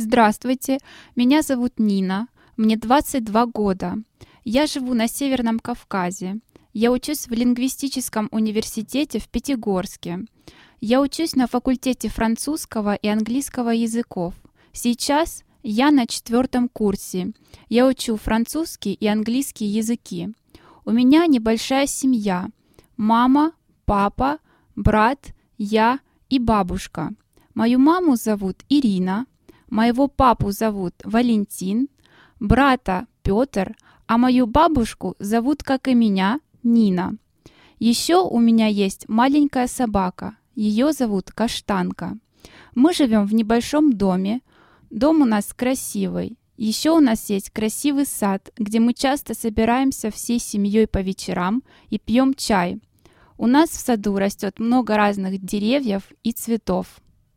Здравствуйте, меня зовут Нина, мне 22 года. Я живу на Северном Кавказе. Я учусь в лингвистическом университете в Пятигорске. Я учусь на факультете французского и английского языков. Сейчас я на 4-м курсе. Я учу французский и английский языки. У меня небольшая семья. Мама, папа, брат, я и бабушка. Мою маму зовут Ирина, моего папу зовут Валентин, брата Петр, а мою бабушку зовут, как и меня, Нина. Еще у меня есть маленькая собака, ее зовут Каштанка. Мы живем в небольшом доме. Дом у нас красивый. Еще у нас есть красивый сад, где мы часто собираемся всей семьей по вечерам и пьем чай. У нас в саду растет много разных деревьев и цветов.